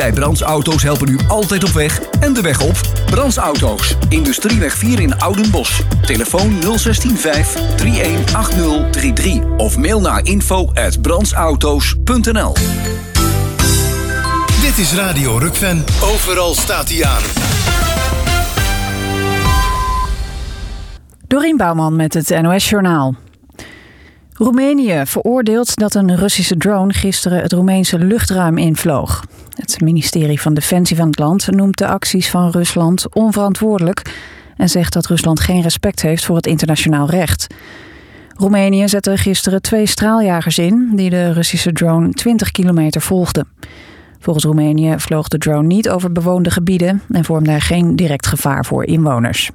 Wij Brands Auto's helpen u altijd op weg en de weg op. Brands Auto's, Industrieweg 4 in Oudenbosch. Telefoon 0615 318033 of mail naar info@brandsauto's.nl. Dit is Radio Rukven. Overal staat hij aan. Dorien Bouwman met het NOS-journaal. Roemenië veroordeelt dat een Russische drone gisteren het Roemeense luchtruim invloog. Het ministerie van Defensie van het land noemt de acties van Rusland onverantwoordelijk en zegt dat Rusland geen respect heeft voor het internationaal recht. Roemenië zette gisteren 2 straaljagers in die de Russische drone 20 kilometer volgden. Volgens Roemenië vloog de drone niet over bewoonde gebieden en vormde er geen direct gevaar voor inwoners.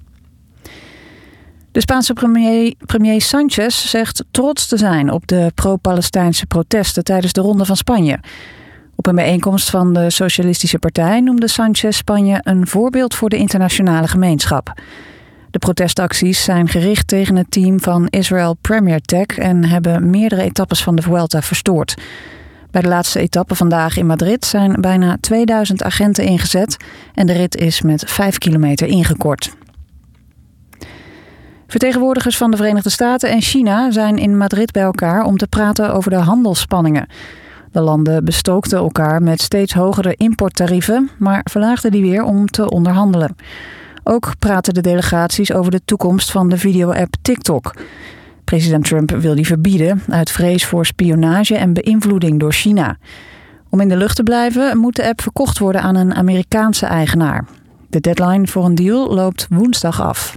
De Spaanse premier Sánchez zegt trots te zijn op de pro-Palestijnse protesten tijdens de Ronde van Spanje. Op een bijeenkomst van de Socialistische Partij noemde Sánchez Spanje een voorbeeld voor de internationale gemeenschap. De protestacties zijn gericht tegen het team van Israel Premier Tech en hebben meerdere etappes van de Vuelta verstoord. Bij de laatste etappe vandaag in Madrid zijn bijna 2000 agenten ingezet en de rit is met 5 kilometer ingekort. Vertegenwoordigers van de Verenigde Staten en China zijn in Madrid bij elkaar om te praten over de handelsspanningen. De landen bestookten elkaar met steeds hogere importtarieven, maar verlaagden die weer om te onderhandelen. Ook praten de delegaties over de toekomst van de video-app TikTok. President Trump wil die verbieden uit vrees voor spionage en beïnvloeding door China. Om in de lucht te blijven moet de app verkocht worden aan een Amerikaanse eigenaar. De deadline voor een deal loopt woensdag af.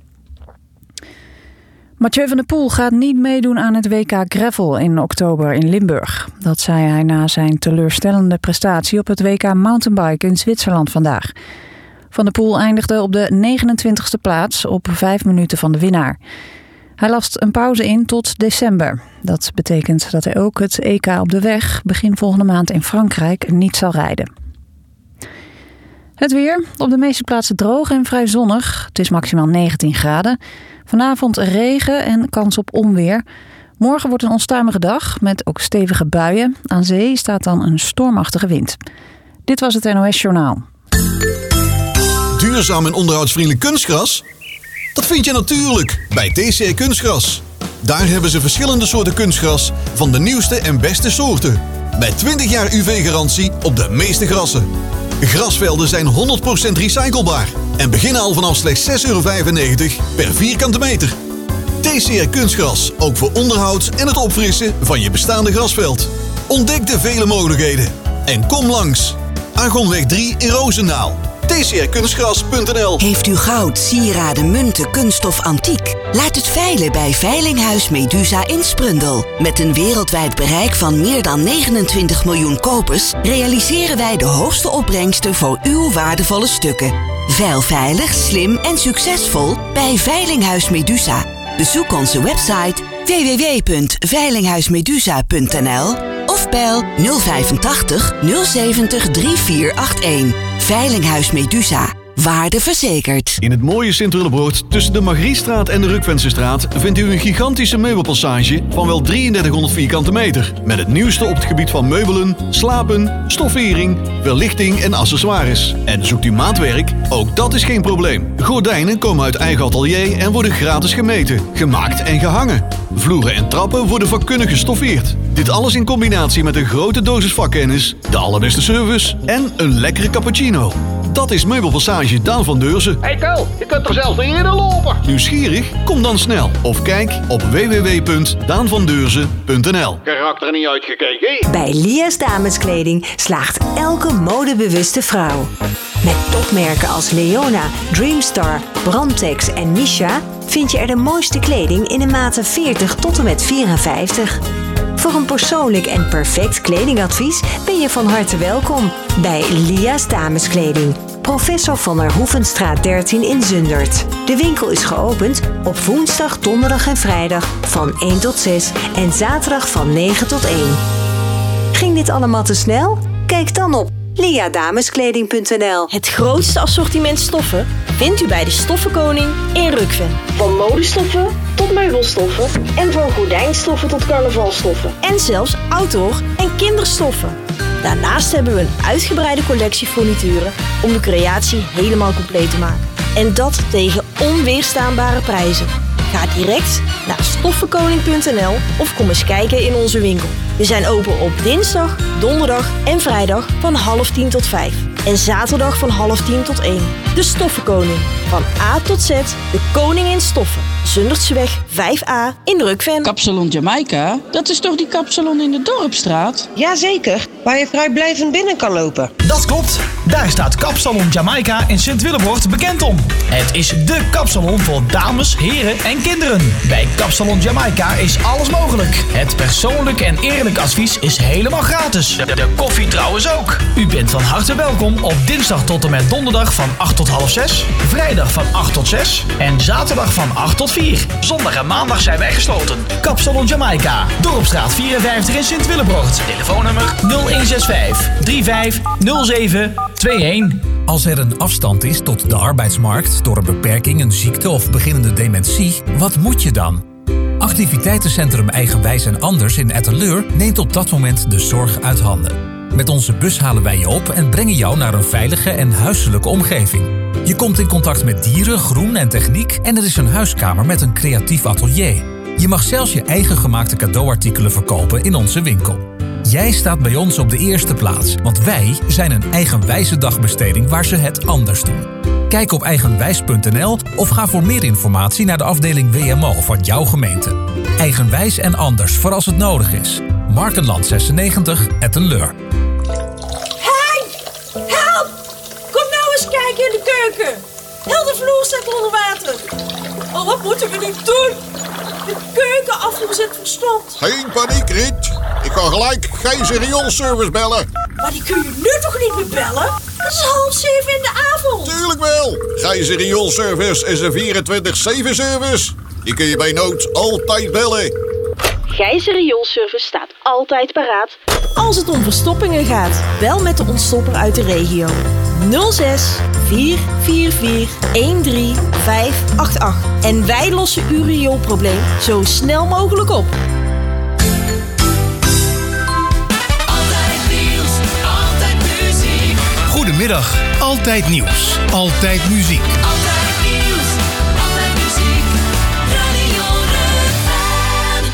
Mathieu van der Poel gaat niet meedoen aan het WK Gravel in oktober in Limburg. Dat zei hij na zijn teleurstellende prestatie op het WK Mountainbike in Zwitserland vandaag. Van der Poel eindigde op de 29e plaats op 5 minuten van de winnaar. Hij last een pauze in tot december. Dat betekent dat hij ook het EK op de weg begin volgende maand in Frankrijk niet zal rijden. Het weer. Op de meeste plaatsen droog en vrij zonnig. Het is maximaal 19 graden. Vanavond regen en kans op onweer. Morgen wordt een onstuimige dag met ook stevige buien. Aan zee staat dan een stormachtige wind. Dit was het NOS Journaal. Duurzaam en onderhoudsvriendelijk kunstgras? Dat vind je natuurlijk bij TCR Kunstgras. Daar hebben ze verschillende soorten kunstgras van de nieuwste en beste soorten. Met 20 jaar UV-garantie op de meeste grassen. Grasvelden zijn 100% recyclebaar en beginnen al vanaf slechts €6,95 per vierkante meter. TCR Kunstgras, ook voor onderhoud en het opfrissen van je bestaande grasveld. Ontdek de vele mogelijkheden en kom langs. Argonweg 3 in Roosendaal. tcrkunstgras.nl. Heeft u goud, sieraden, munten, kunststof, antiek? Laat het veilen bij Veilinghuis Medusa in Sprundel. Met een wereldwijd bereik van meer dan 29 miljoen kopers realiseren wij de hoogste opbrengsten voor uw waardevolle stukken. Veil veilig, slim en succesvol bij Veilinghuis Medusa. Bezoek onze website www.veilinghuismedusa.nl of bel 085 070 3481. Veilinghuis Medusa. Waarde verzekerd. In het mooie Sint-Willebroord tussen de Margriestraat en de Rukvensenstraat vindt u een gigantische meubelpassage van wel 3300 vierkante meter. Met het nieuwste op het gebied van meubelen, slapen, stoffering, verlichting en accessoires. En zoekt u maatwerk? Ook dat is geen probleem. Gordijnen komen uit eigen atelier en worden gratis gemeten, gemaakt en gehangen. Vloeren en trappen worden vakkundig gestoffeerd. Dit alles in combinatie met een grote dosis vakkennis, de allerbeste service en een lekkere cappuccino. Dat is Meubelpassage Daan van Deurzen. Hey Kel, je kunt er zelfs niet in lopen. Nieuwsgierig? Kom dan snel. Of kijk op www.daanvandeurzen.nl. Karakter niet uitgekeken. Bij Lia's Dameskleding slaagt elke modebewuste vrouw. Met topmerken als Leona, Dreamstar, Brandtex en Misha vind je er de mooiste kleding in de maten 40 tot en met 54. Voor een persoonlijk en perfect kledingadvies ben je van harte welkom bij Lia's Dameskleding. Professor van der Hoevenstraat 13 in Zundert. De winkel is geopend op woensdag, donderdag en vrijdag van 1 tot 6 en zaterdag van 9 tot 1. Ging dit allemaal te snel? Kijk dan op liadameskleding.nl. Het grootste assortiment stoffen vindt u bij de Stoffenkoning in Rukven. Van modestoffen tot meubelstoffen en van gordijnstoffen tot carnavalstoffen. En zelfs outdoor en kinderstoffen. Daarnaast hebben we een uitgebreide collectie furnituren om de creatie helemaal compleet te maken. En dat tegen onweerstaanbare prijzen. Ga direct naar stoffenkoning.nl of kom eens kijken in onze winkel. We zijn open op dinsdag, donderdag en vrijdag van 9:30 tot 5. En zaterdag van 9:30 tot 1. De Stoffenkoning. Van A tot Z, de koning in stoffen. Zundertseweg 5A in Rukven. Kapsalon Jamaica, dat is toch die kapsalon in de Dorpstraat? Jazeker, waar je vrijblijvend binnen kan lopen. Dat klopt. Daar staat Kapsalon Jamaica in Sint-Willebroort bekend om. Het is dé kapsalon voor dames, heren en kinderen. Bij Kapsalon Jamaica is alles mogelijk. Het persoonlijk en eerlijk advies is helemaal gratis. De koffie trouwens ook. U bent van harte welkom op dinsdag tot en met donderdag van 8 tot half 6, vrijdag van 8 tot 6 en zaterdag van 8 tot 4. Zondag en maandag zijn wij gesloten. Kapsalon Jamaica, Dorpstraat 54 in Sint-Willebroort. Telefoonnummer 0165 3507 21. Als er een afstand is tot de arbeidsmarkt door een beperking, een ziekte of beginnende dementie, wat moet je dan? Activiteitencentrum Eigenwijs en Anders in Etteleur neemt op dat moment de zorg uit handen. Met onze bus halen wij je op en brengen jou naar een veilige en huiselijke omgeving. Je komt in contact met dieren, groen en techniek en er is een huiskamer met een creatief atelier. Je mag zelfs je eigen gemaakte cadeauartikelen verkopen in onze winkel. Jij staat bij ons op de eerste plaats, want wij zijn een eigenwijze dagbesteding waar ze het anders doen. Kijk op eigenwijs.nl of ga voor meer informatie naar de afdeling WMO van jouw gemeente. Eigenwijs en Anders voor als het nodig is. Markenland 96, Etteleur. Hey! Help! Kom nou eens kijken in de keuken. Heel de vloer staat onder water. Oh, wat moeten we nu doen? De keukenafvoer zit verstomd. Geen paniek, Riet. Ik kan gelijk Gijzer rioolservice bellen. Maar die kun je nu toch niet meer bellen? Het is 6:30 in de avond. Tuurlijk wel. Gijzer rioolservice is een 24/7 service. Die kun je bij nood altijd bellen. Gijzer rioolservice staat altijd paraat als het om verstoppingen gaat. Bel met de ontstopper uit de regio. 06 444 13588. En wij lossen uw rioolprobleem zo snel mogelijk op. Goedemiddag, Altijd Nieuws, Altijd Muziek. Altijd nieuws, altijd muziek, Radio Rukven.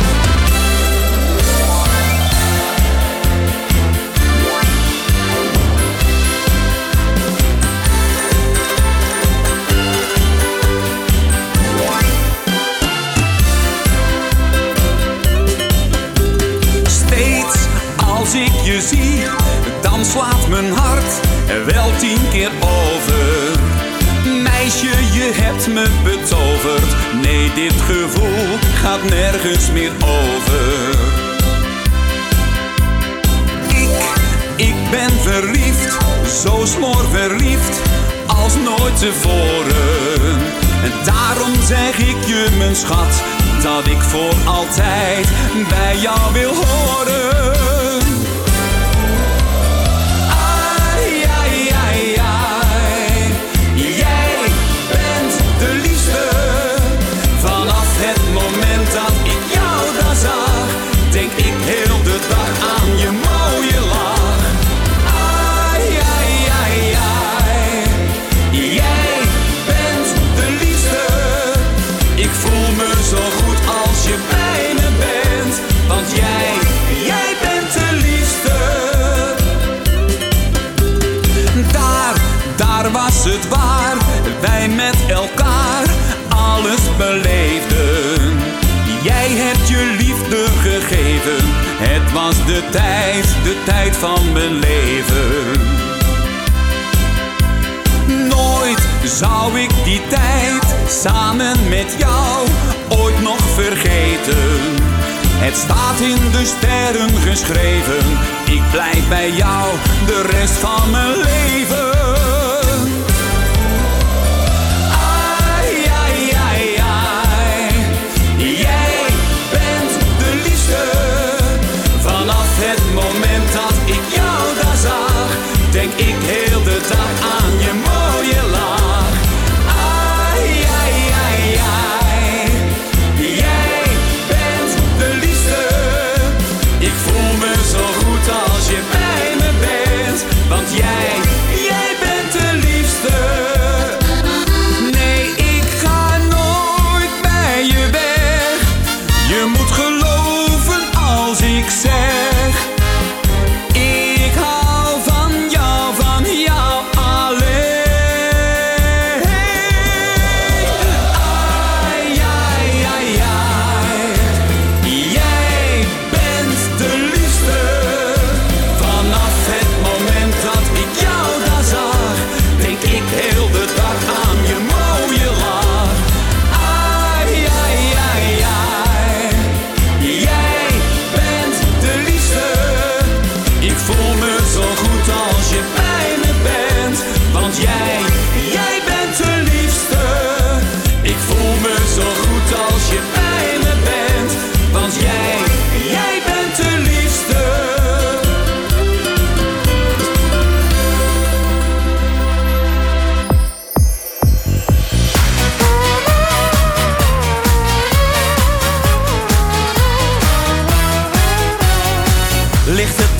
Steeds als ik je zie, dan slaat mijn hart wel 10 keer over. Meisje, je hebt me betoverd. Nee, dit gevoel gaat nergens meer over. Ik ben verliefd, zo smoorverliefd als nooit tevoren. En daarom zeg ik je, mijn schat, dat ik voor altijd bij jou wil horen. Het waar, wij met elkaar alles beleefden. Jij hebt je liefde gegeven. Het was de tijd van mijn leven. Nooit zou ik die tijd samen met jou ooit nog vergeten. Het staat in de sterren geschreven. Ik blijf bij jou de rest van mijn leven. Denk ik heel de dag aan je mooie lach. Ai, ai, ai, ai. Jij bent de liefste. Ik voel me zo goed als je bij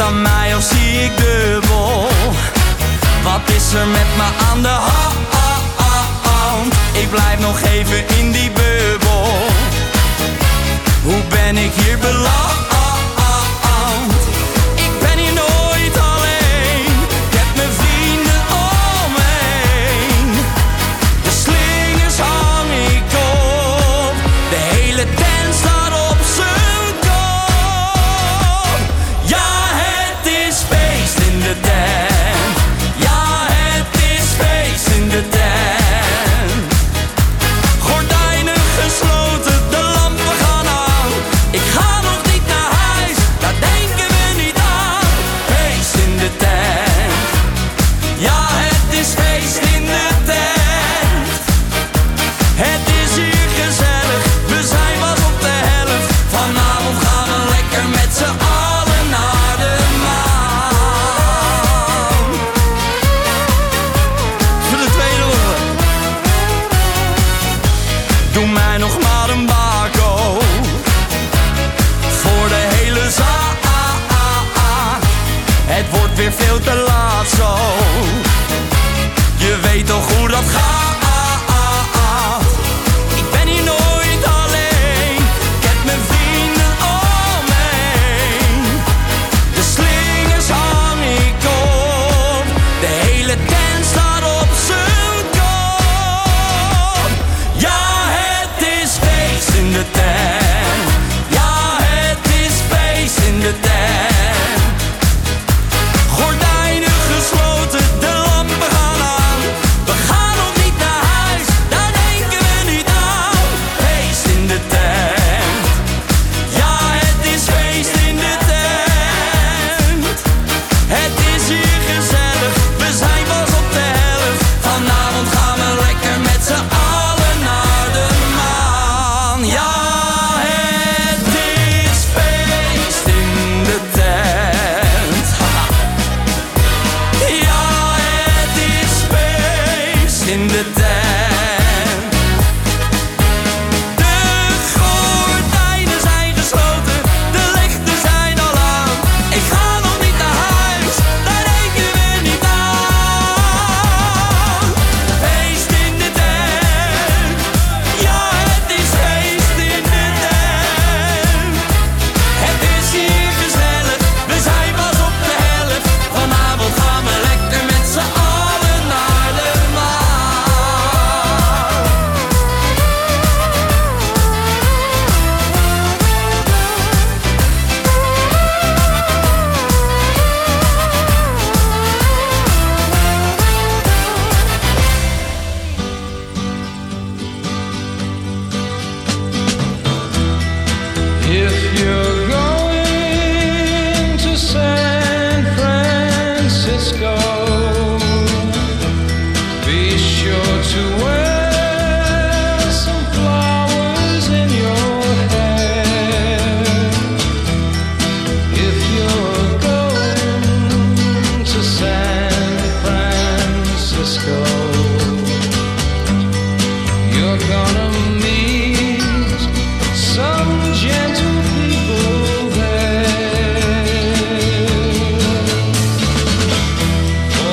van mij of zie ik dubbel? Wat is er met me aan de hand? Ik blijf nog even in die bubbel. Hoe ben ik hier beland? Ik ben hier nooit alleen. Ik heb mijn vrienden om me heen. De slingers hang ik op. De hele tent staat op zijn kop. Ja, het is feest in de tent. Ja, het is feest in de tent. Gordijnen gesloten, de lampen gaan aan. Ik ga nog niet naar huis, daar denken we niet aan. Feest in de tent. Ja, het is feest in de tent. Het is hier gezellig, we zijn pas op de helft. Vanavond gaan we lekker met z'n allen naar de maan. Voor de tweede ronde. Doe mij nog maar een bako. Voor de hele zaal. Het wordt weer veel te laat zo. Je weet toch hoe dat gaat. Ik ben hier nooit alleen. Ik heb mijn vrienden om me heen. De slingers hang ik op. De hele tent staat op zijn kop. Ja, het is feest in de tent. Ja, het is feest in de tent. Gordijnen gesloten, de lampen gaan aan. We gaan nog niet naar huis, daar denken we niet aan. Feest in de tent. Ja, het is feest in de tent. Het is hier gezellig, we zijn pas op de helft. Vanavond gaan we lekker met z'n allen naar de maan. Ja, het is feest in de tent. Ja, het is feest in de tent. De gordijnen zijn gesloten, de lichten zijn al aan. Ik ga nog niet naar huis, daar denken we niet aan. Feest in de tent. Ja, het is feest in de tent. Het is hier gezellig, we zijn pas op de helft. Vanavond gaan we lekker met z'n allen naar de maan. If you're going to San Francisco, be sure to wear some flowers in your hair. If you're going to San Francisco, you're gonna meet some gentle people there.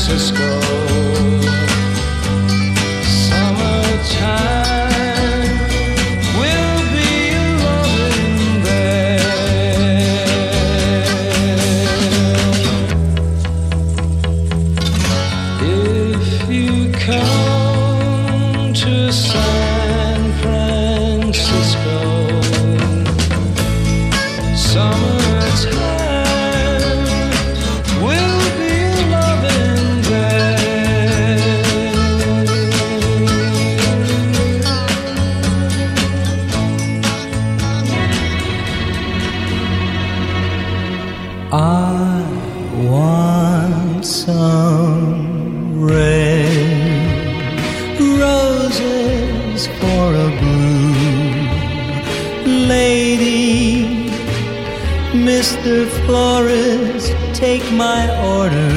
Francisco. Summertime will be loving there. If you come to San Francisco, summertime will be loving there. I want some red roses for a blue lady. Mr. Flores, take my order,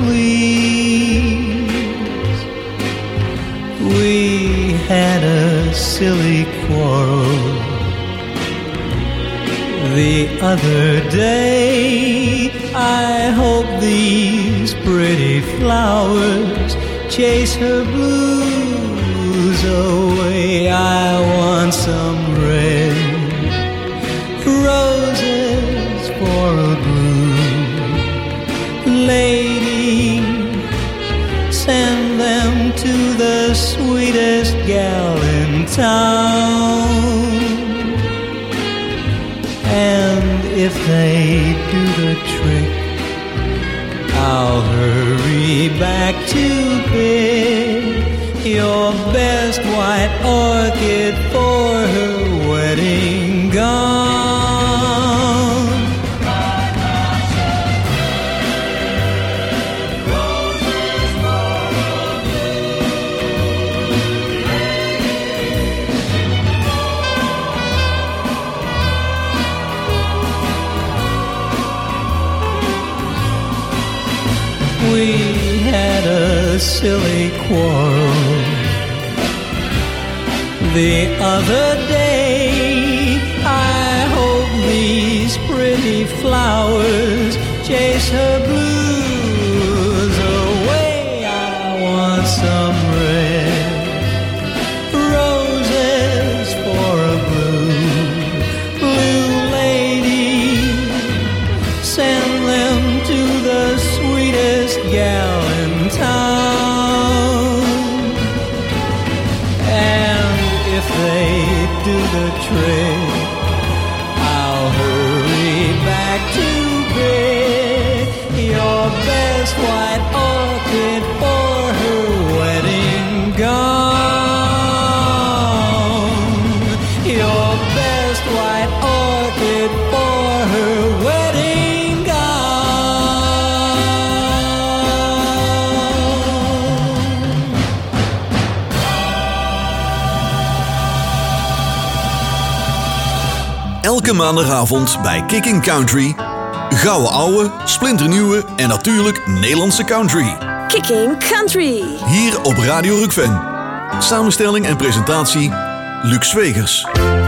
please. We had a silly quarrel the other day. I hope these pretty flowers chase her blues away. I want some red roses for a blue lady. Send them to the sweetest gal in town. And if they do the trick, I'll hurry back to pick your best white orchid for her wedding gown. We had a silly quarrel the other day. I hope these pretty flowers chase her blues away. I want some red roses for a blue lady. Send them to the sweetest gal in town. And if they do the trick, I'll hurry back to bed. Your best white orchid for her wedding gown. Your best white orchid for her wedding Elke maandagavond bij Kicking Country. Gouden ouwe, splinternieuwe en natuurlijk Nederlandse country. Kicking Country. Hier op Radio Rukven. Samenstelling en presentatie Luc Zwegers.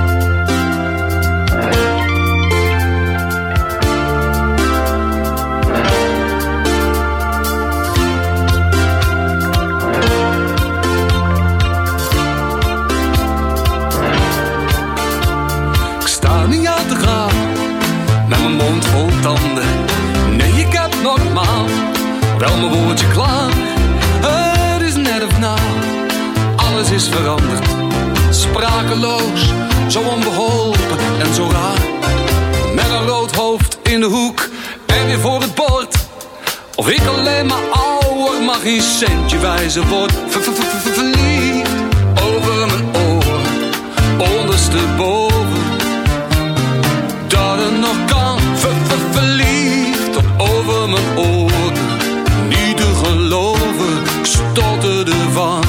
Ik sta niet uit te gaan met mijn mond vol tanden. Nee, ik heb nogmaals wel mijn woordje klaar. Het is net of na, alles is veranderd. Sprakeloos, zo onbeholpen en zo raar. Met een rood hoofd in de hoek en weer voor het bord. Of ik alleen maar ouder, maar geen centje wijzer word. Verliefd over mijn oren, ondersteboven. Dat het nog kan, verliefd tot over mijn oren. Niet te geloven, ik stotterde van.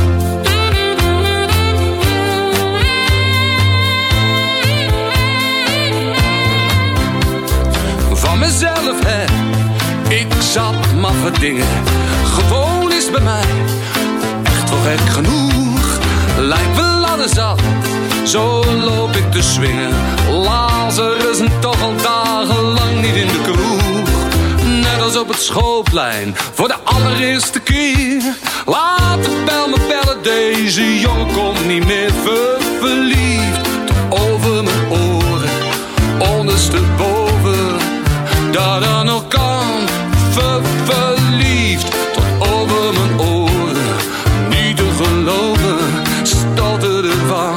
Van mezelf, hè, ik zat maffe dingen. Gewoon is bij mij echt wel gek genoeg. Lijkt wel ladder zat, zo loop ik te swingen. Lazarus en toch al dagenlang niet in de kroeg. Net als als op het schoolplein voor de allereerste keer. Laat de bel me bellen, deze jongen komt niet meer verliefd. Tot over mijn oren, ondersteboven, dat er nog kan verliefd. Tot over mijn oren, niet te geloven, stotterde ervan.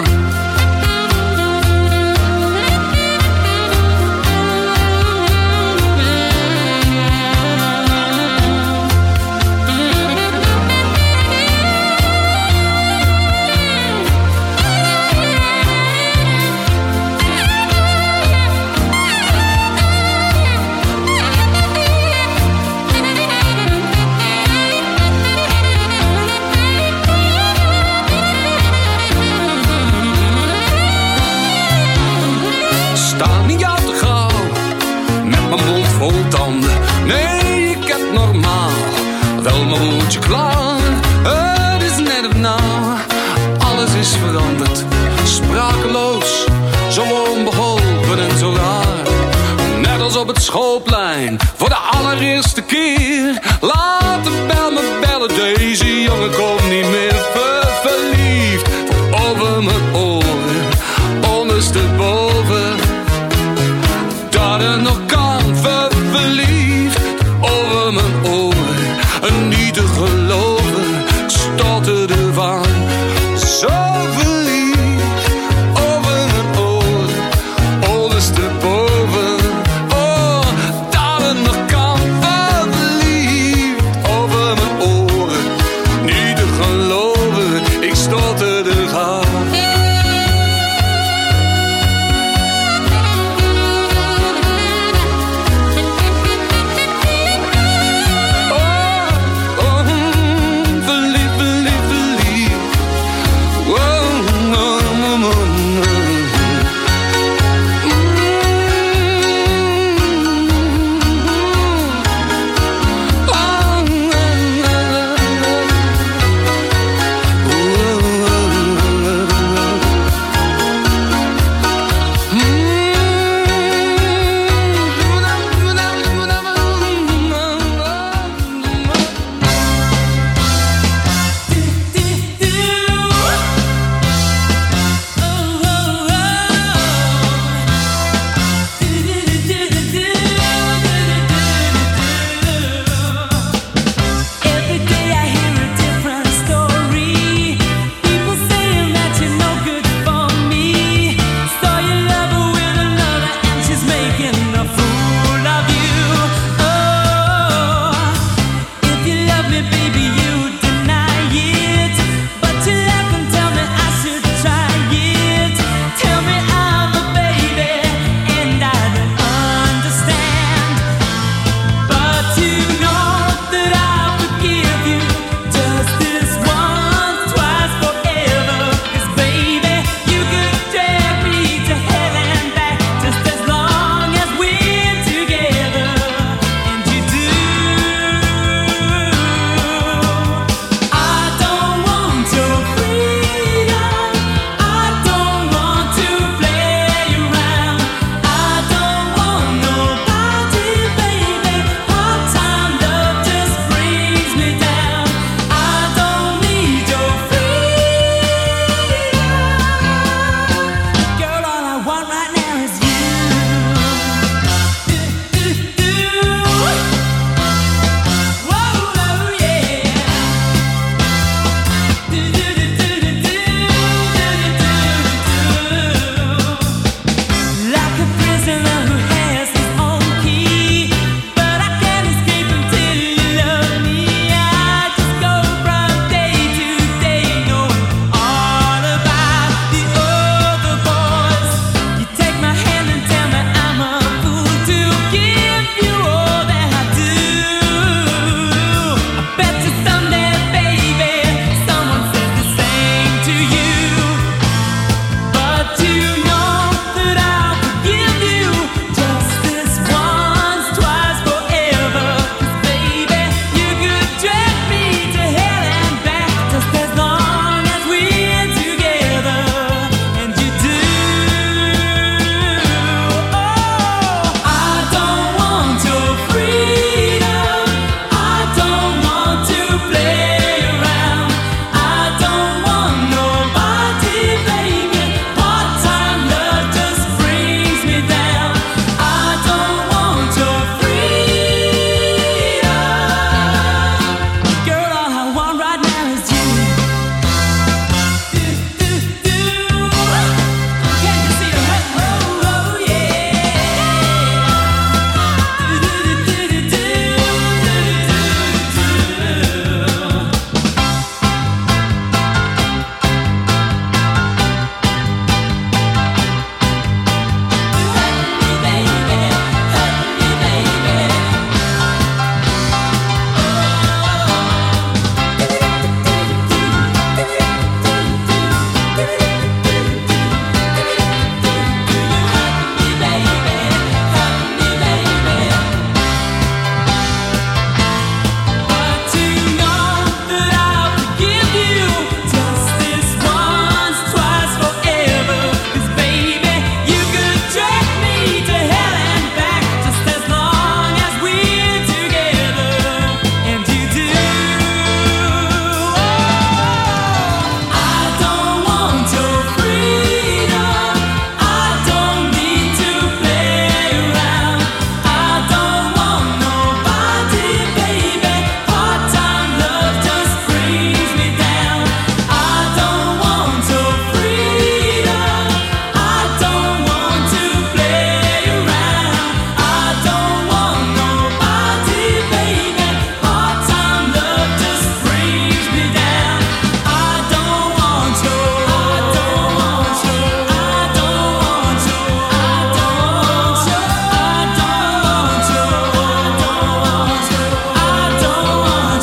Vol tanden, nee, ik heb normaal wel mijn mondje klaar. Het is net of nou, alles is veranderd. Sprakeloos, zo onbeholpen en zo raar. Net als op het schoolplein, voor de allereerste keer. Laat de bel me bellen, deze jongen komt niet meer verliefd. Over mijn oren, ondersteboven, dat er nog kan. Verliefd over mijn oren, en niet te geloven, ik stotterde van. Zo verliefd over mijn oren, ondersteboven, oh, dat het nog kan. Verliefd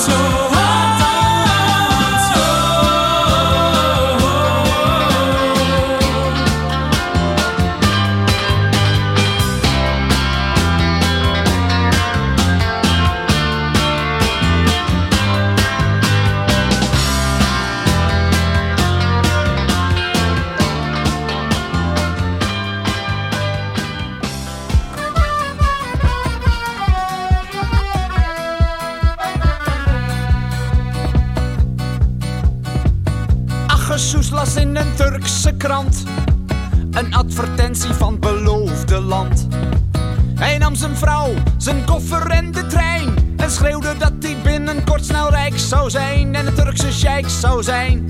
Soes las in een Turkse krant een advertentie van het beloofde land. Hij nam zijn vrouw, zijn koffer en de trein en schreeuwde dat hij binnenkort snel rijk zou zijn en een Turkse sheik zou zijn.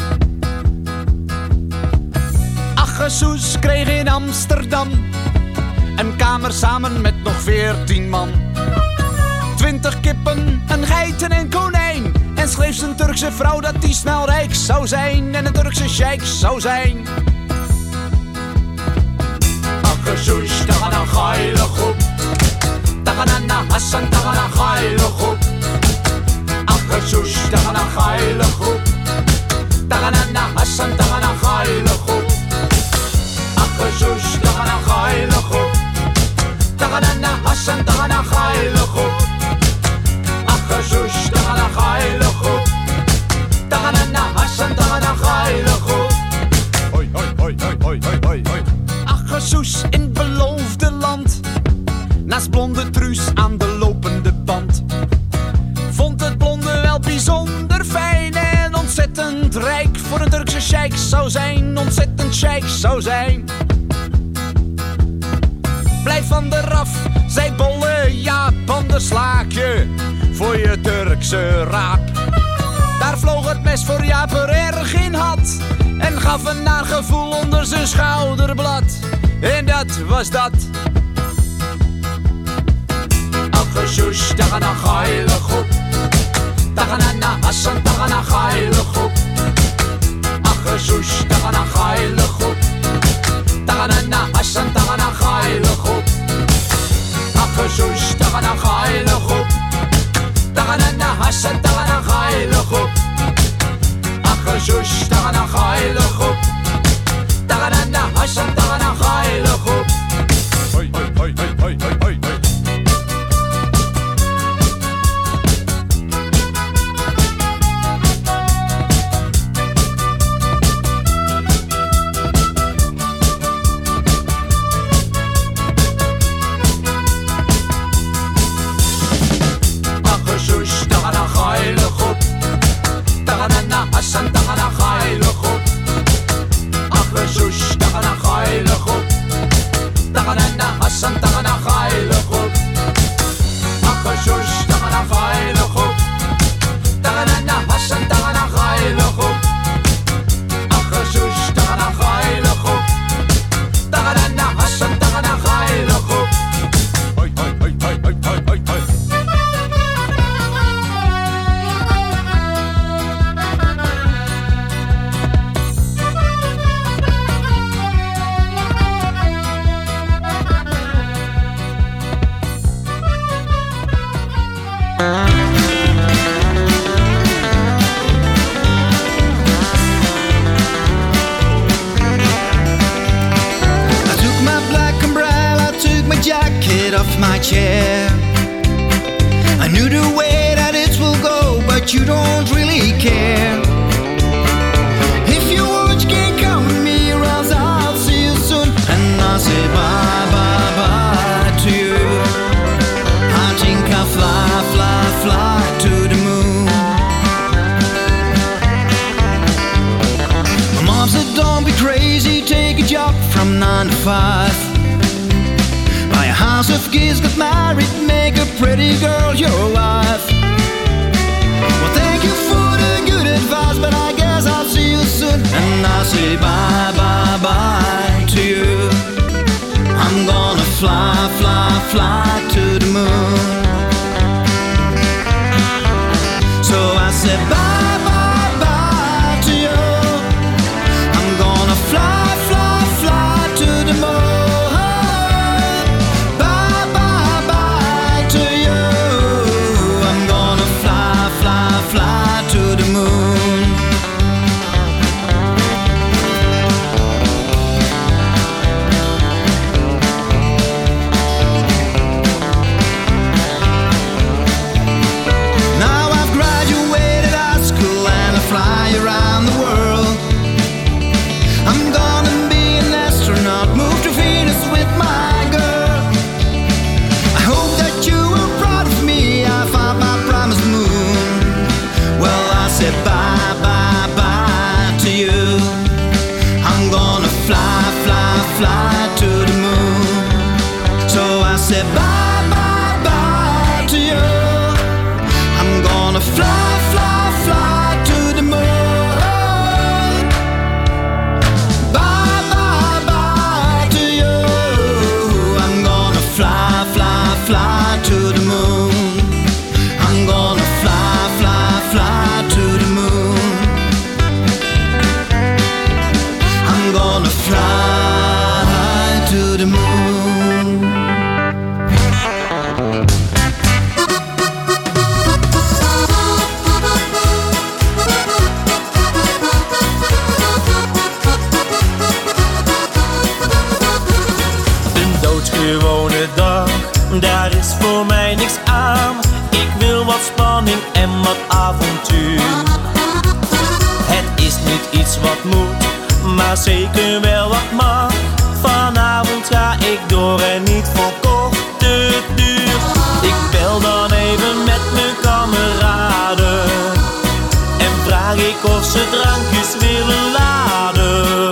Soes kreeg in Amsterdam een kamer samen met nog 14 man. 20 kippen, een geit en een konijn. En schreef zijn Turkse vrouw dat hij snel rijk zou zijn en een Turkse sheik zou zijn. Soes, tagana gaile groep. Tagana Hassan, tagana gaile groep. Soes, tagana gaile groep. Tagana Hassan, tagana gaile groep. Soes, tagana gaile groep. Tagana Hassan, tagana gaile groep. Soes, tagana gaile groep. Tagana Hassan, tagana gaile groep. Hoi, hoi, hoi, hoi, hoi, hoi, hoi. Soes in het beloofde land, naast blonde Truus aan de lopende band. Vond het blonde wel bijzonder fijn en ontzettend rijk. Voor een Turkse sheik zou zijn, ontzettend sheik zou zijn. Blijf van de raf, zei bolle Jaap, anders slaak je voor je Turkse raap. Daar vloog het mes voor Jaap er erg in had en gaf een naar gevoel onder zijn schouderblad. En dat was dat. Soes, tagana gaile groep. Tagana Hassan, tagana gaile groep. Soes, tagana gaile groep. Tagana Hassan, tagana gaile groep. Soes, tagana gaile groep. Tagana Hassan, tagana gaile groep. Soes, tagana gaile groep. Tagana Hassan, tagana gaile groep. Hoi, hoi, hoi, hoi, hoi, hoi, hoi. Soes, tagana gaile groep. Tagana Hassan, tagana gaile groep. Soes, tagana gaile groep. Tagana Hassan, tagana gaile groep. Soes, tagana gaile groep. Tagana Hassan, tagana gaile groep. Soes, tagana gaile groep. Tagana Hassan, tagana gaile groep. Hoi, hoi, hoi, hoi, hoi, hoi, hoi, hoi. Jacket off my chair. I knew the way that it will go, but you don't really care. If you want, you can come with me, or else I'll see you soon. And I'll say bye, bye, bye to you. I think I'll fly, fly, fly to the moon. My mom said don't be crazy, take a job from 9 to 5. Buy a house of kids, get married, make a pretty girl your wife. Well, thank you for the good advice, but I guess I'll see you soon. And I'll say bye, bye, bye to you. I'm gonna fly, fly, fly to the moon. So I said bye, bye, bye to you. I'm gonna fly, fly, fly to the moon. Fly, said bye, bye, bye to you. I'm gonna fly, fly, fly to the moon. So I said bye, bye, bye to you. I'm gonna fly, fly, fly to the moon. Bye, bye, bye to you. I'm gonna fly, fly, fly to the moon. I'm gonna fly, fly, fly to the moon. I'm gonna fly to the moon. Een doodgewone dag, daar is voor mij niks aan. Ik wil wat spanning en wat avontuur. Het is niet iets wat moet, maar zeker wel wat mag. Vanavond ga ik door en niet voor korte duur. Ik bel dan even met mijn kameraden en vraag ik of ze drankjes willen laden.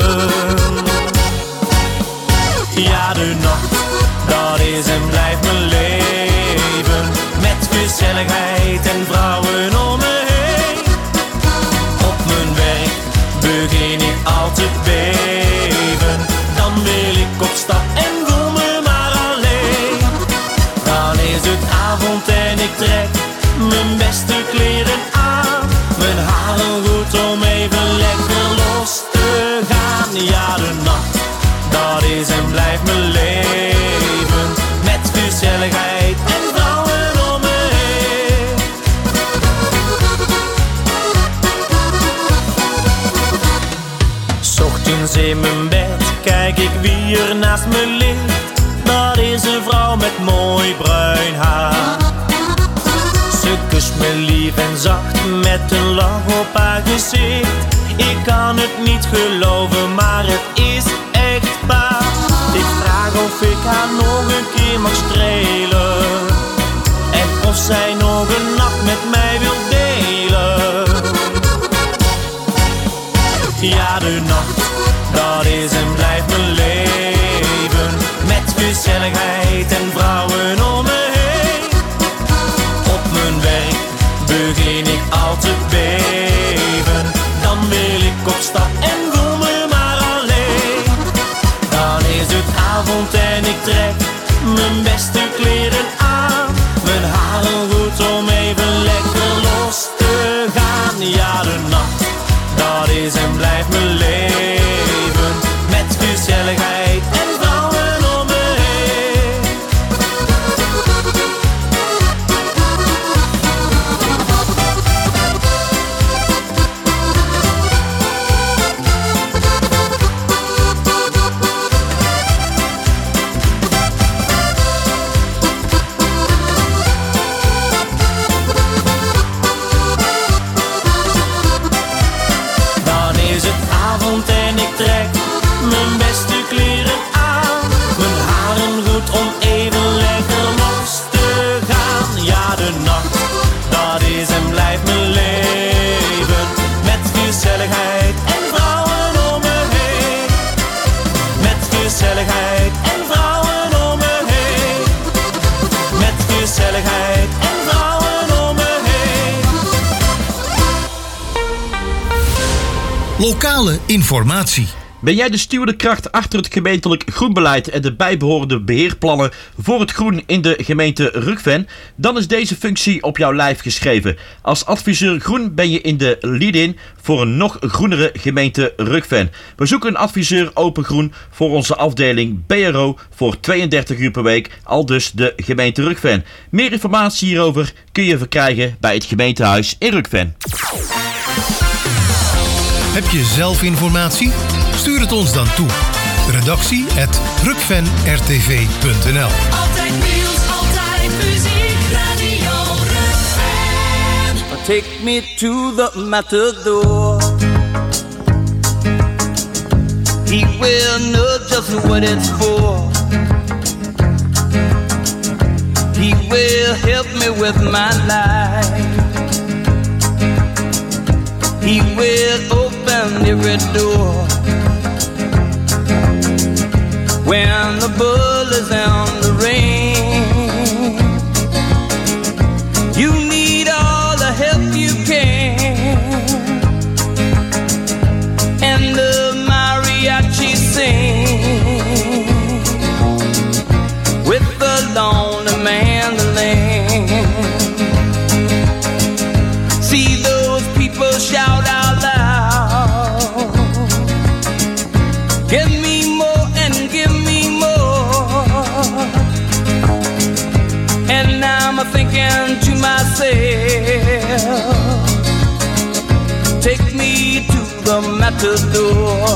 Ja, de nacht, dat is en blijft mijn leven. Met gezelligheid en vrouwen om me heen. Op mijn werk begin ik al te beven. Dan wil ik op stap en voel me maar alleen. Dan is het avond en ik trek mijn beste kleren aan. Mijn haren goed om even lekker los te gaan. Ja, de nacht, dat is en blijft mijn leven. Met gezelligheid en vrouwen om me heen. 's Ochtends in mijn bed kijk ik wie er naast me ligt. Dat is een vrouw met mooi bruin haar. Ze kust me lief en zacht met een lach op haar gezicht. Ik kan het niet geloven, maar het is echt waar. Ik vraag of ik haar nog een keer mag strelen. En of zij nog een nacht met mij wil delen. Ja, de nacht, dat is en blijft mijn leven. Met gezelligheid en vrouwen om me heen. Op mijn werk begin ik al te beven. Dan wil ik op stap en voel me maar alleen. Dan is het avond en ik trek mijn beste kleren aan. Mijn haren goed om even lekker los te gaan. Ja, de nacht, dat is en blijft mijn leven. Met gezelligheid en vrouwen om me heen. Dan is het avond en ik trek mijn beste kleren aan. Mijn haren goed om even lekker los te gaan. Ja, de nacht, dat is en blijft mijn leven. Met gezelligheid en vrouwen om me heen. Met gezelligheid en vrouwen om me heen. Met gezelligheid en vrouwen om me heen. Lokale informatie. Ben jij de stuwende kracht achter het gemeentelijk groenbeleid en de bijbehorende beheerplannen voor het groen in de gemeente Rukven? Dan is deze functie op jouw lijf geschreven. Als adviseur groen ben je in de lead-in voor een nog groenere gemeente Rukven. We zoeken een adviseur open groen voor onze afdeling BRO voor 32 uur per week, aldus de gemeente Rukven. Meer informatie hierover kun je verkrijgen bij het gemeentehuis in Rukven. Heb je zelf informatie? Stuur het ons dan toe. redactie@rukvenrtv.nl. Altijd nieuws, altijd muziek, Radio Rukven. Take me to the matador. He will know just what it's for. He will help me with my life. He will open every door. When the bull is in the rain, you need all the help you can. And the mariachi sing with the lonely mandolin. See those people shout out loud, give me more and give me more. And I'm thinking to myself, take me to the matador.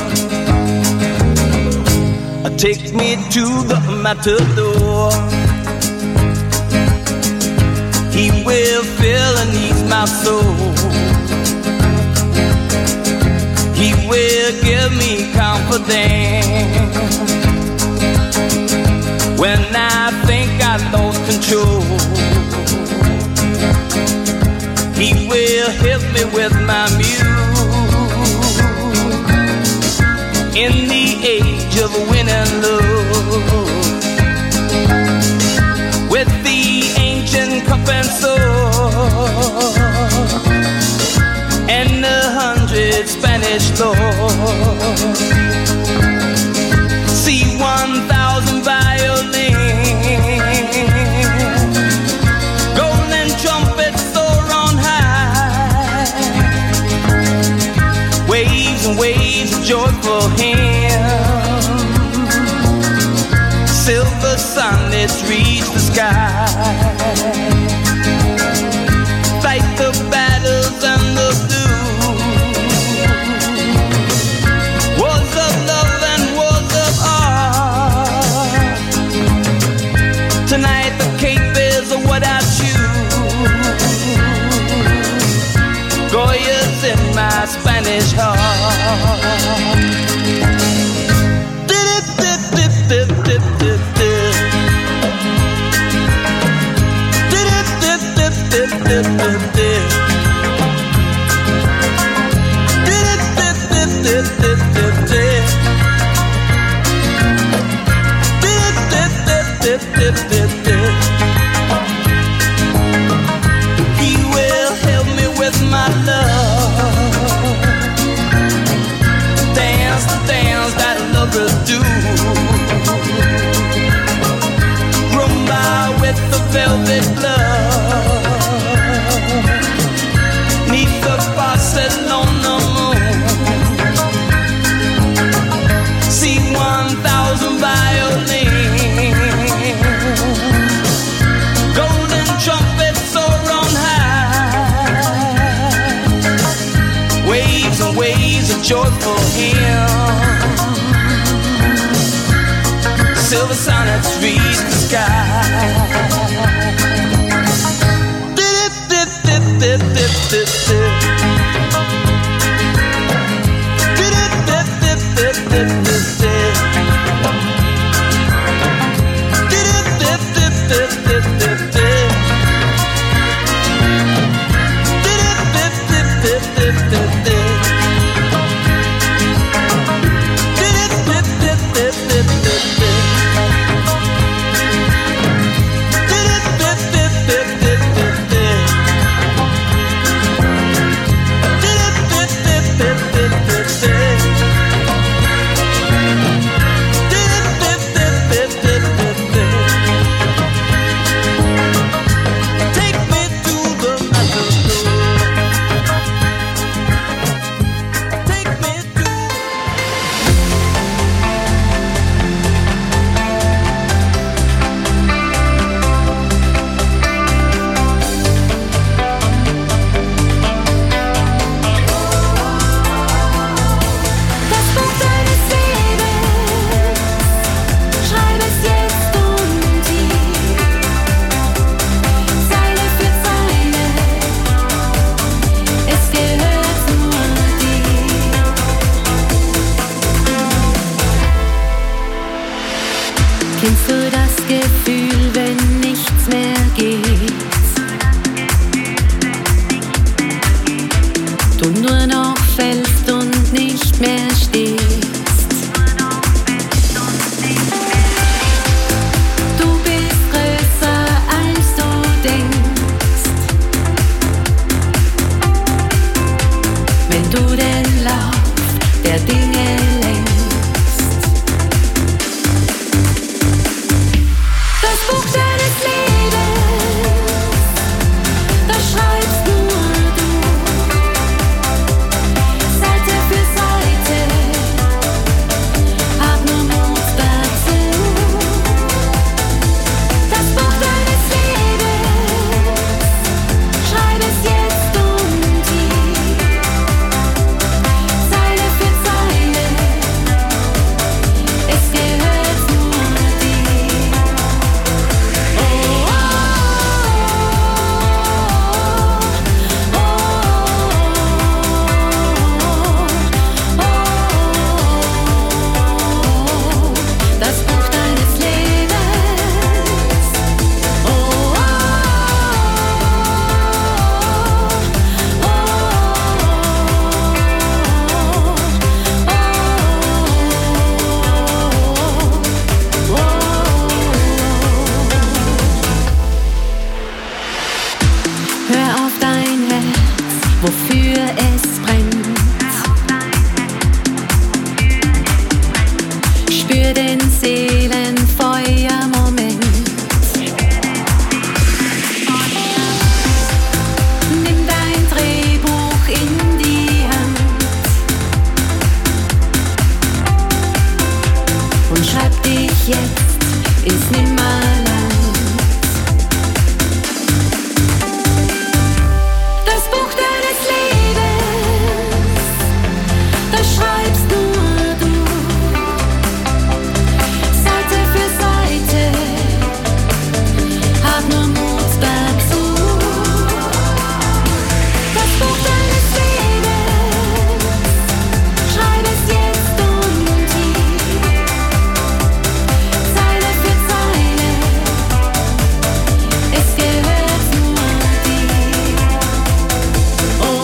Take me to the matador. He will fill and ease my soul. He will give me confidence when I think I lost control. He will help me with my muse in the age of winning love, with the ancient cup and sword and 100 Spanish lords. See 1,000 violins, golden trumpets soar on high, waves and waves of joyful hymns, silver sunlets reach the sky, fight the battles and the blues, wars of love and wars of art. Tonight the cape is what I choose, Goya's in my Spanish heart. He will help me with my love, dance the dance that lovers do, rumba with the velvet glove, neath the Barcelona moon. See 1,000 violins, golden trumpets soar on high, waves and waves of joyful hymns, silver sonnets reach the sky. du nur noch fällst und nicht mehr stehst. Du bist größer als du denkst. Wenn du den Lauf der Dinge lenkst. Das Buch deines Lebens, das schreibst nur du. Seite für Seite, hab nur Mut dazu. Das Buch deines Lebens, schreib es jetzt und hier. Zeile für Zeile, es gehört nur dir. Oh, oh, das Buch deines Lebens. Oh, oh, hör auf dein Herz, wofür es brennt. Spür den Seelenfeuermoment. Nimm dein Drehbuch in die Hand und schreib dich jetzt ins Nimmerland. Das Buch deines Lebens, das schreibst nur du. Seite für Seite, hab nur Mut dazu. Das Buch deines Lebens, schreib es jetzt und hier. Zeile für Zeile, es gehört nur dir. Oh, oh,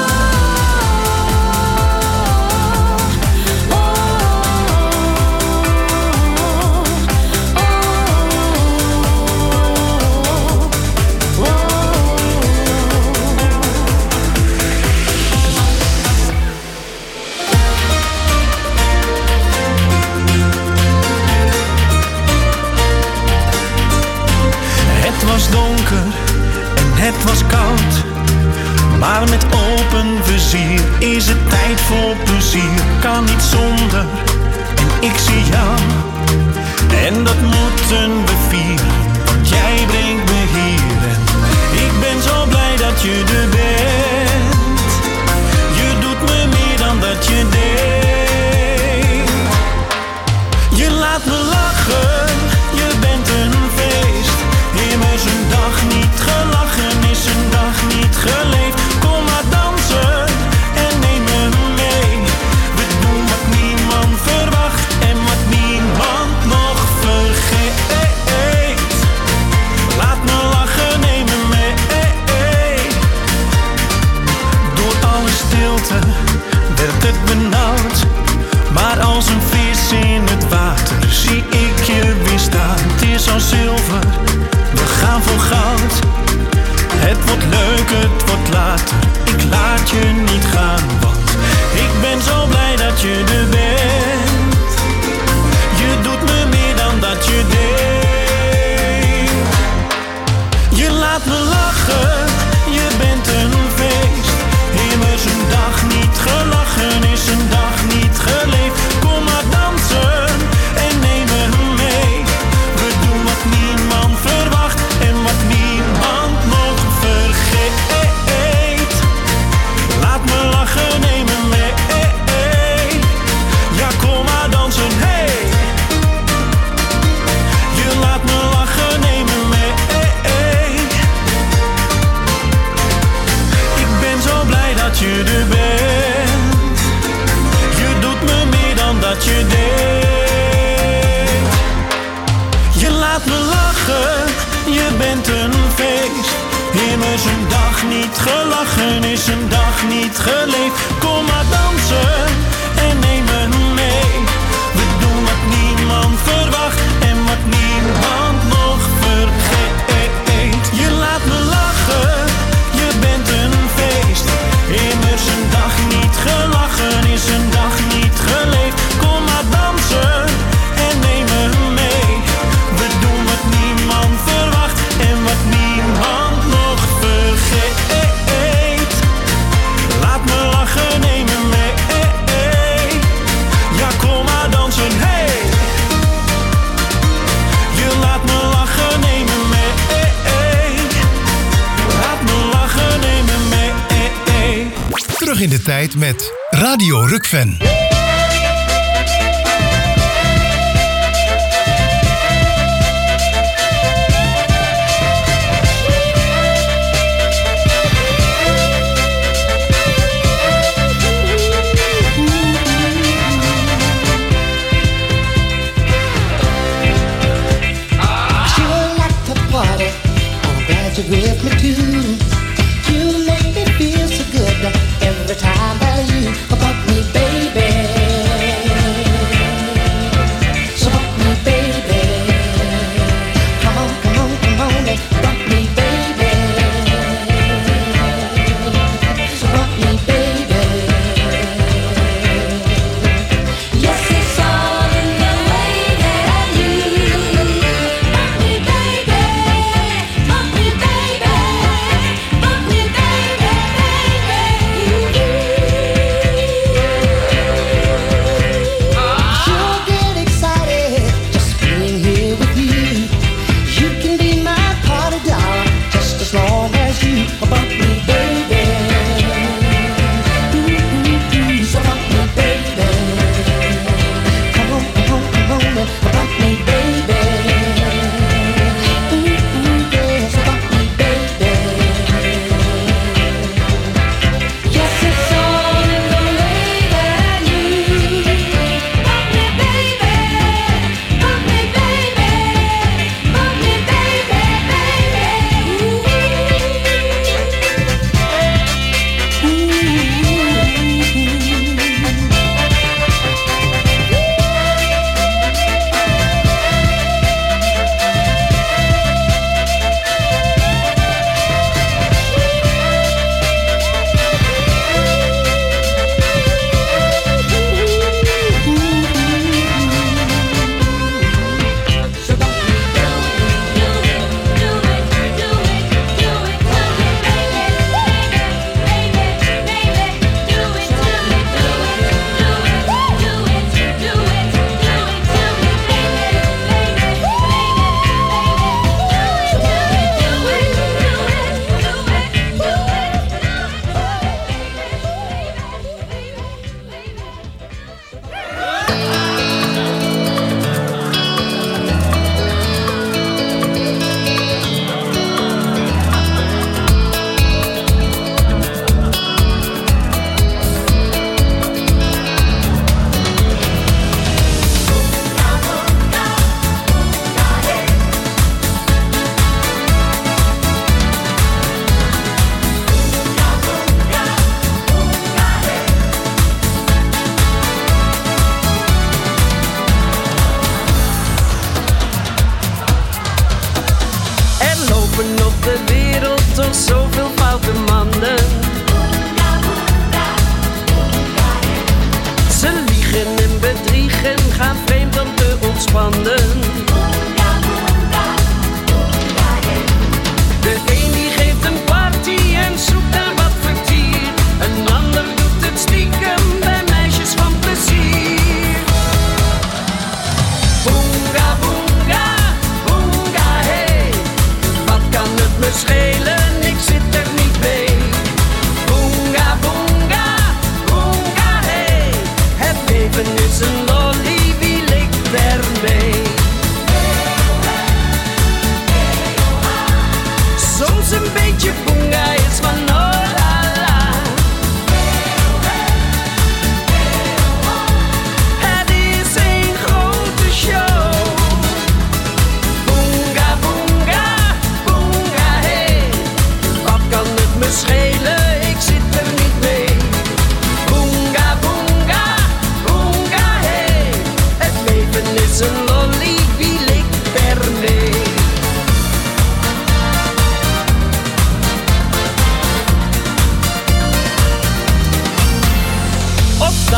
Het was donker en het was koud, maar met open vizier is het tijd voor plezier. Kan niet zonder en ik zie jou en dat moeten we vieren, want jij brengt me hier en ik ben zo blij dat je er bent. Je doet me meer dan dat je deed. Je laat me lachen, je bent een feest. Immers een dag niet gelachen is een dag niet geleefd. Kom maar dansen en neem me mee. We doen wat niemand verwacht en wat niemand nog vergeet. Laat me lachen, neem me mee. Door alle stilte werd het benauwd, maar als een vis in het water zie ik je weer staan. Het is al zilver, we gaan voor goud. Het wordt leuk, het wordt later. Ik laat je niet gaan, want ik ben zo blij dat je er bent. Je doet me meer dan dat je deed. Je laat me lachen, je bent een feest. Immers een dag niet gelachen is een dag niet geleefd. Kom maar dansen en neem me mee. We doen wat niemand verwacht en wat niemand nog vergeet. Laat me lachen, neem me mee. Ja, kom maar dansen, hey. Je laat me lachen, neem me mee. Ik ben zo blij dat je er bent. Je doet me meer dan dat je deed. Je laat me lachen, je bent een feest. Immers een dag dag niet gelachen, is een dag niet geleefd. Kom maar dansen en neem me mee. We doen wat niemand verwacht en wat niemand nog vergeet. Je laat me lachen, je bent een feest. Immers een dag niet gelachen, is een dag niet geleefd. Kom maar dansen en neem me mee. We doen wat niemand verwacht en wat niemand nog vergeet. Laat me lachen, neem me mee. Ja, kom maar dansen, hey. Je laat me lachen, neem me mee. Laat me lachen, neem me mee. Terug in de tijd met Radio Rukven. You with me too. You make me feel so good every time that you about me, baby.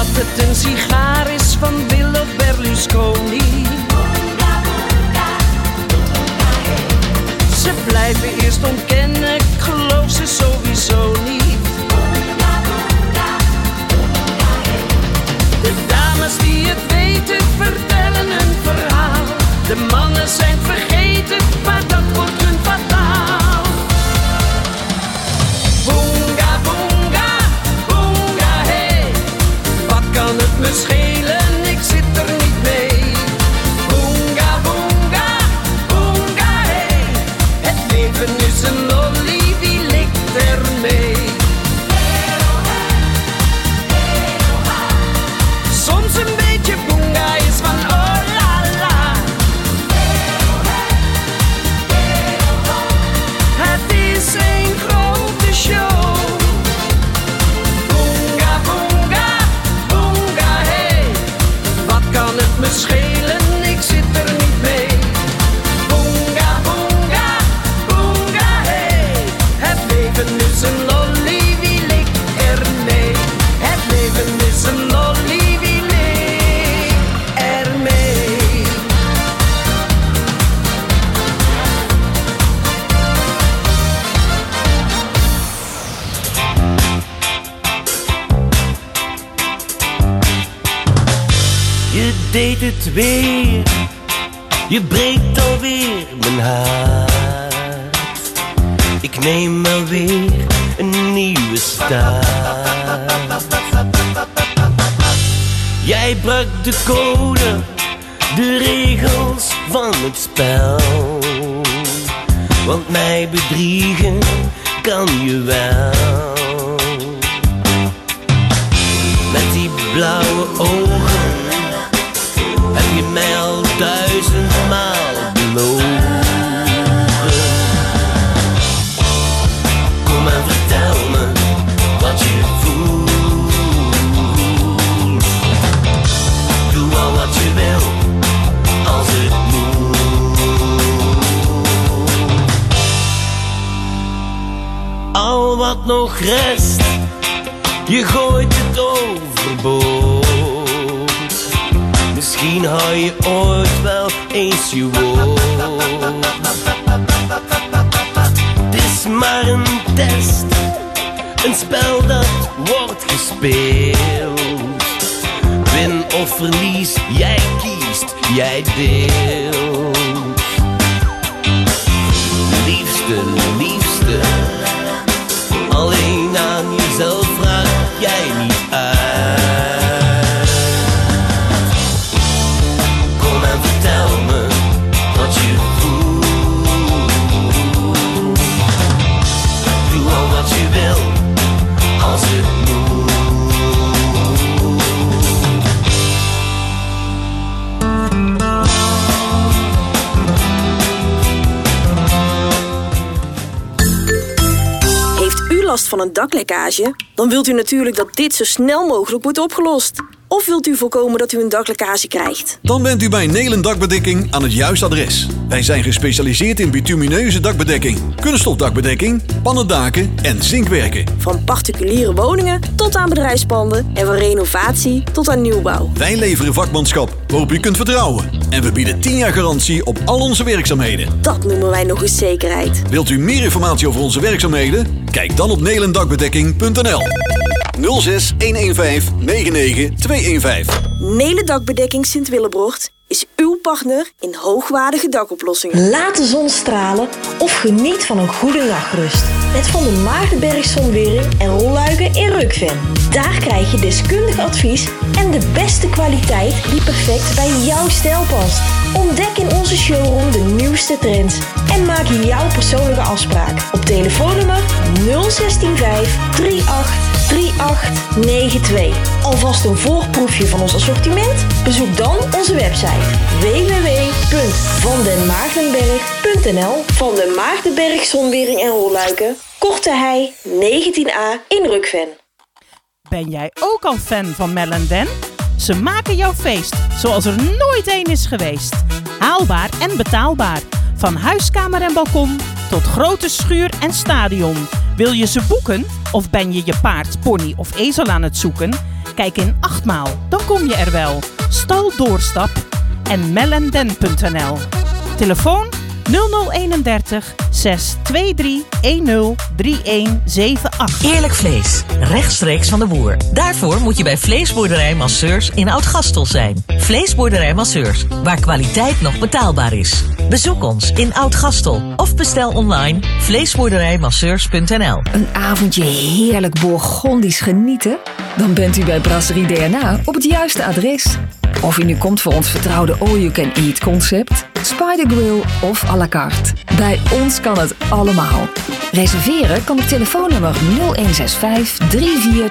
dat het een sigaar is van Bill of Berlusconi. Ze blijven eerst ontkennen, ik geloof ze sowieso niet. De dames die het weten vertellen een verhaal. De mannen zijn vergeten, maar dat wordt hun fataal. Boonga, boonga, boonga, hey. Wat kan het me schelen, ik zit er niet mee. Boonga, boonga, boonga, hey. Het leven is een lolly, wie likt er mee? Soms een beetje boonga is van oh la la. Het is een grote show. Boonga, boonga, boonga, hey. Wat kan het me schelen, ik zit er niet mee. Boonga, boonga, boonga, hey. Het leven is een lolly, wie likt er mee? Het leven is een lolly, wie likt er mee? Je deed het weer, je breekt alweer mijn hart. Ik neem alweer een nieuwe start. Jij brak de code, de regels van het spel. Want mij bedriegen kan je wel. Met die blauwe ogen heb je mij al 1000 maal belogen. Kom en vertel me wat je voelt. Doe al wat je wil, als het moet. Al wat nog rest, je gooit het overboord. Misschien hou je ooit wel eens je woord. Het is maar een test, een spel dat wordt gespeeld. Win of verlies, jij kiest, jij deelt. Liefste, liefste, alleen aan jezelf vraag jij niet uit. Kom en vertel me wat je voelt. Doe al wat je wil, als het moet. Heeft u last van een daklekkage? Dan wilt u natuurlijk dat dit zo snel mogelijk wordt opgelost. Of wilt u voorkomen dat u een daklekkage krijgt? Dan bent u bij Nelen Dakbedekking aan het juiste adres. Wij zijn gespecialiseerd in bitumineuze dakbedekking, kunststofdakbedekking, pannendaken en zinkwerken. Van particuliere woningen tot aan bedrijfspanden en van renovatie tot aan nieuwbouw. Wij leveren vakmanschap waarop u kunt vertrouwen. En we bieden 10 jaar garantie op al onze werkzaamheden. Dat noemen wij nog eens zekerheid. Wilt u meer informatie over onze werkzaamheden? Kijk dan op nelendakbedekking.nl 06 115 99 215. Nelen Dakbedekking Sint-Willebrocht is uw partner in hoogwaardige dakoplossingen. Laat de zon stralen of geniet van een goede nachtrust. Met Van der Maagdenberg Zonwering en rolluiken in Rukven. Daar krijg je deskundig advies en de beste kwaliteit die perfect bij jouw stijl past. Ontdek in onze showroom de nieuwste trends en maak jouw persoonlijke afspraak op telefoonnummer 0165 38 3892. Alvast een voorproefje van ons assortiment? Bezoek dan onze website www.vandenmaagdenberg.nl. Van den Maagdenberg Zonwering en Rolluiken, Korte Hei 19A in Rukven. Ben jij ook al fan van Mel & Den? Ze maken jouw feest zoals er nooit één is geweest. Haalbaar en betaalbaar. Van huiskamer en balkon tot grote schuur en stadion. Wil je ze boeken? Of ben je je paard, pony of ezel aan het zoeken? Kijk in 8 maal, dan kom je er wel. Stal Doorstap en melanden.nl. Telefoon 0031 623 103178. Eerlijk vlees, rechtstreeks van de boer. Daarvoor moet je bij Vleesboerderij Masseurs in Oud-Gastel zijn. Vleesboerderij Masseurs, waar kwaliteit nog betaalbaar is. Bezoek ons in Oud-Gastel of bestel online vleesboerderijmasseurs.nl. Een avondje heerlijk Bourgondisch genieten? Dan bent u bij Brasserie DNA op het juiste adres. Of u nu komt voor ons vertrouwde all-you-can-eat concept, Spider Grill of à la carte. Bij ons kan het allemaal. Reserveren kan op telefoonnummer 0165 34